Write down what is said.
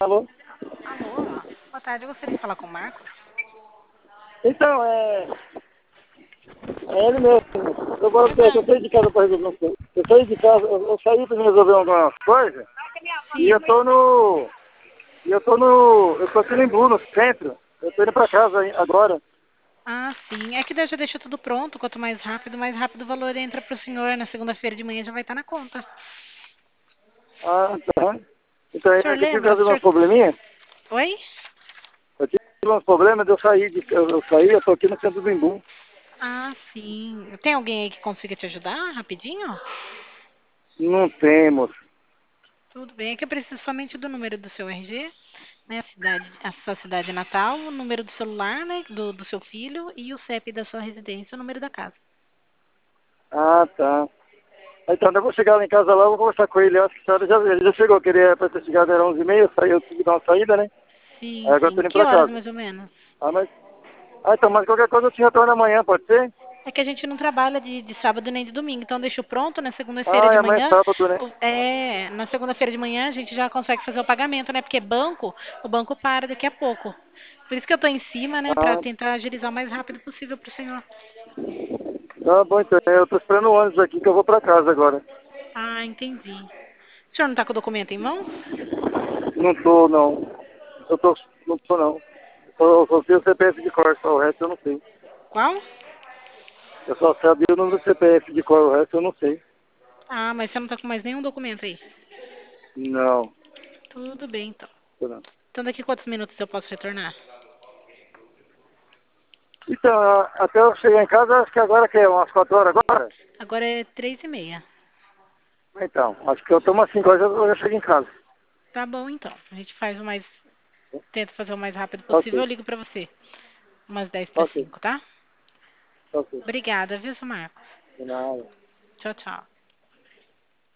Alô? Alô, boa tarde. Eu gostaria de falar com o Marcos. Então, é ele mesmo. Eu vou Oi, eu Marcos. saí de casa para resolver umas coisas. Eu saí de casa, eu saí para resolver algumas coisas e Sim. eu tô aqui em Embu, no centro. Eu tô indo para casa agora. Ah, sim. É que daí eu já deixo tudo pronto. Quanto mais rápido o valor entra para o senhor. Na segunda-feira de manhã já vai estar na conta. Ah, tá. Então, O senhor é que eu tive que lembra? O resolver senhor... uns probleminhas. Oi? Eu tive uns problemas de eu sair, eu tô aqui no centro do Embu. Ah, sim. Tem alguém aí que consiga te ajudar rapidinho? Não temos. Tudo bem. É que eu preciso somente do número do seu RG, né? A sua cidade natal, o número do celular, né? Do seu filho e o CEP da sua residência, o número da casa. Ah, tá. Então, eu vou chegar lá em casa lá, eu vou conversar com ele. Eu acho que a senhora ele já chegou, queria para ter chegado, era 11h30, eu tive que dar uma saída, né? Sim, Aí agora eu tô sim. indo Que pra horas casa. mais ou menos? Ah, mas... então, mas qualquer coisa eu te retorno amanhã, pode ser? É que a gente não trabalha de sábado nem de domingo, então deixo pronto na segunda-feira Ah, de amanhã é manhã. sábado, né? Na segunda-feira de manhã a gente já consegue fazer o pagamento, né? Porque o banco para daqui a pouco. Por isso que eu tô em cima, né? Pra Ah, tentar agilizar o mais rápido possível pro senhor. tá bom, então. Eu tô esperando o ônibus aqui que eu vou pra casa agora. Ah, entendi. O senhor não tá com o documento em mãos? Não tô, não. Não tô, não. Eu só sei o CPF de cor, só o resto eu não sei. Qual? Eu só sabia o número do CPF de cor, o resto eu não sei. Ah, mas você não tá com mais nenhum documento aí. Não, Tudo bem, então. tô não. Então daqui quantos minutos eu posso retornar? Então, até eu chegar em casa, acho que agora que é umas 4 horas agora. Agora é 3h30. Então, acho que eu tomo umas 5 horas eu já chego em casa. Tá bom, então. A gente faz o mais... Tento fazer o mais rápido possível. Ok, Eu ligo pra você. Umas 10 para ok, 5, tá? ok. Obrigada, viu, seu Marcos? De nada. Tchau, tchau.